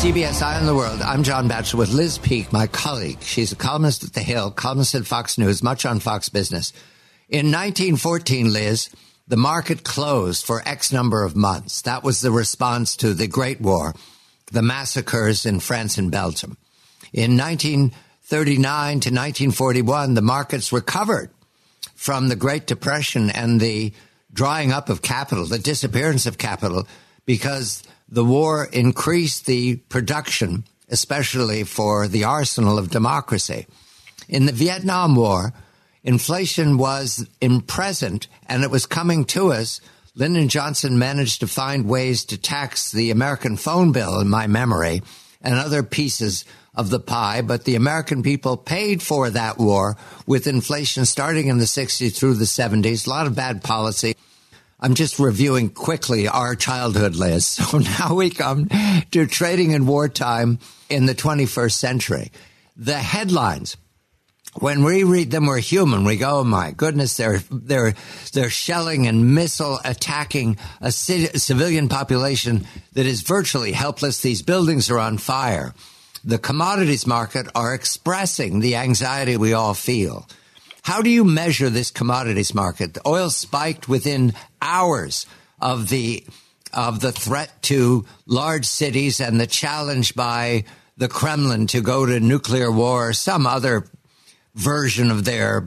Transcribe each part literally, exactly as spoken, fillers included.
C B S Eye on the World. I'm John Batchelor with Liz Peek, my colleague. She's a columnist at The Hill, columnist at Fox News, much on Fox Business. In nineteen fourteen, Liz, the market closed for X number of months. That was the response to the Great War, the massacres in France and Belgium. In nineteen thirty-nine to nineteen forty-one, the markets recovered from the Great Depression and the drying up of capital, the disappearance of capital, because the war increased the production, especially for the arsenal of democracy. In the Vietnam War, inflation was in present, and it was coming to us. Lyndon Johnson managed to find ways to tax the American phone bill, in my memory, and other pieces of the pie, but the American people paid for that war with inflation starting in the sixties through the seventies, a lot of bad policy. I'm just reviewing quickly our childhood, Liz. So now we come to trading in wartime in the twenty-first century. The headlines, when we read them, we're human. We go, oh my goodness, they're they're they're shelling and missile attacking a ci- civilian population that is virtually helpless. These buildings are on fire. The commodities market are expressing the anxiety we all feel. How do you measure this commodities market? The oil spiked within hours of the of the threat to large cities and the challenge by the Kremlin to go to nuclear war or some other version of their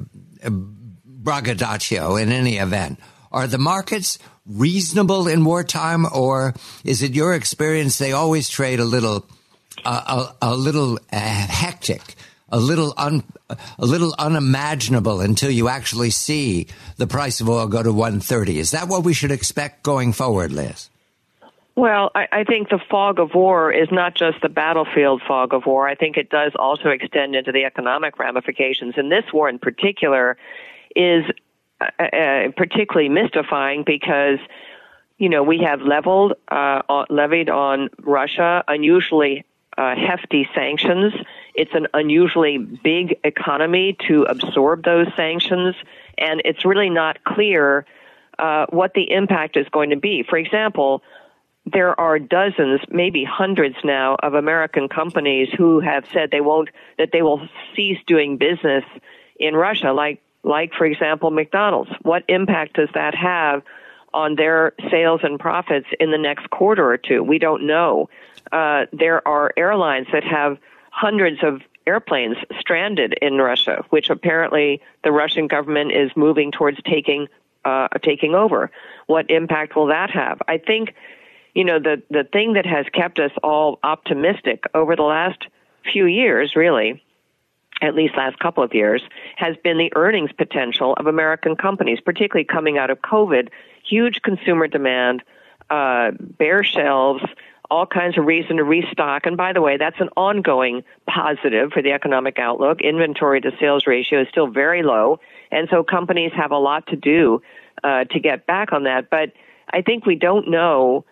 braggadocio in any event. Are the markets reasonable in wartime, or is it your experience they always trade a little uh, a, a little uh, hectic? A little un, a little unimaginable until you actually see the price of oil go to one thirty. Is that what we should expect going forward, Liz? Well, I, I think the fog of war is not just the battlefield fog of war. I think it does also extend into the economic ramifications. And this war in particular is uh, uh, particularly mystifying because, you know, we have leveled, uh, levied on Russia unusually uh, hefty sanctions. It's an unusually big economy to absorb those sanctions, and it's really not clear uh, what the impact is going to be. For example, there are dozens, maybe hundreds now, of American companies who have said they won't, that they will cease doing business in Russia, like, like for example, McDonald's. What impact does that have on their sales and profits in the next quarter or two? We don't know. Uh, there are airlines that have hundreds of airplanes stranded in Russia, which apparently the Russian government is moving towards taking uh, taking over. What impact will that have? I think, you know, the, the thing that has kept us all optimistic over the last few years, really, at least last couple of years, has been the earnings potential of American companies, particularly coming out of COVID. Huge consumer demand, uh, bare shelves, all kinds of reason to restock. And by the way, that's an ongoing positive for the economic outlook. Inventory to sales ratio is still very low. And so companies have a lot to do uh, to get back on that. But I think we don't know,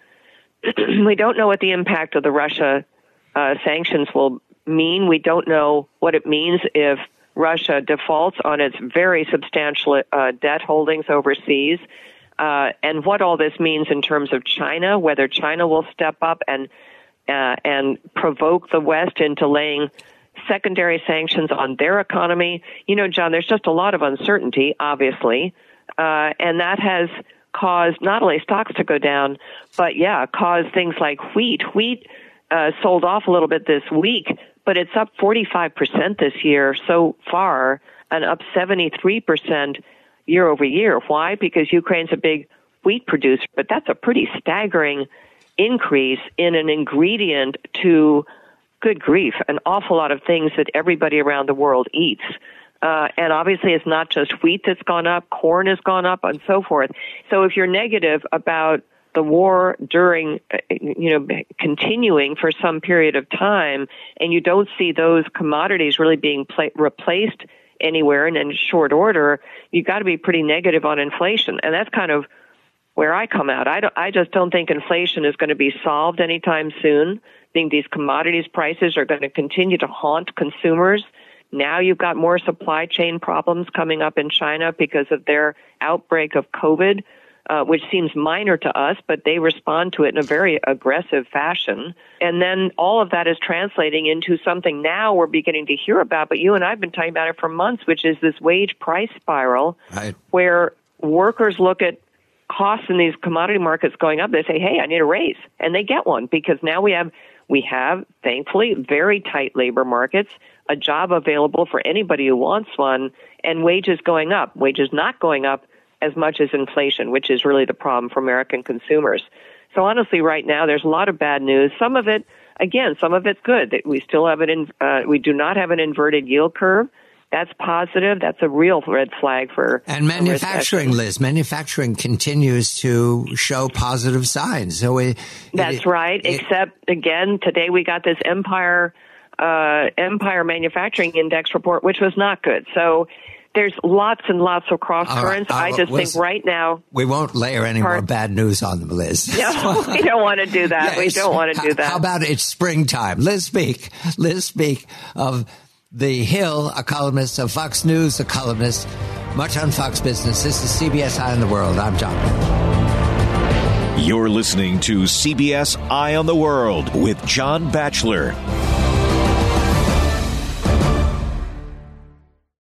we don't know what the impact of the Russia uh, sanctions will mean. We don't know what it means if Russia defaults on its very substantial uh, debt holdings overseas. Uh, and what all this means in terms of China, whether China will step up and uh, and provoke the West into laying secondary sanctions on their economy. You know, John, there's just a lot of uncertainty, obviously, uh, and that has caused not only stocks to go down, but, yeah, caused things like wheat. Wheat uh, sold off a little bit this week, but it's up forty-five percent this year so far and up seventy-three percent year over year. Why? Because Ukraine's a big wheat producer, but that's a pretty staggering increase in an ingredient to, good grief, an awful lot of things that everybody around the world eats. Uh, and obviously it's not just wheat that's gone up, corn has gone up, and so forth. So if you're negative about the war during, you know, continuing for some period of time, and you don't see those commodities really being pla- replaced anywhere and in short order, you've got to be pretty negative on inflation. And that's kind of where I come out. I, don't, I just don't think inflation is going to be solved anytime soon. I think these commodities prices are going to continue to haunt consumers. Now you've got more supply chain problems coming up in China because of their outbreak of COVID. uh, which seems minor to us, but they respond to it in a very aggressive fashion. And then all of that is translating into something now we're beginning to hear about, but you and I have been talking about it for months, which is this wage price spiral, right, where workers look at costs in these commodity markets going up. They say, hey, I need a raise. And they get one because now we have, we have, thankfully, very tight labor markets, a job available for anybody who wants one, and wages going up. Wages not going up as much as inflation, which is really the problem for American consumers. So honestly, right now, there's a lot of bad news. Some of it, again, some of it's good. We still have it in, uh, we do not have an inverted yield curve. That's positive. That's a real red flag for and manufacturing, Liz. Manufacturing continues to show positive signs. So we, that's it, right. It, except again, today we got this Empire uh, Empire Manufacturing Index report, which was not good. So there's lots and lots of cross currents. Right, I just think right now we won't layer any part, more bad news on them, Liz. No, we don't want to do that. Yes. We don't want to do that. How about it's springtime? Liz Peek, Liz Peek of The Hill, a columnist of Fox News, a columnist, much on Fox Business. This is C B S Eye on the World. I'm John. You're listening to C B S Eye on the World with John Batchelor.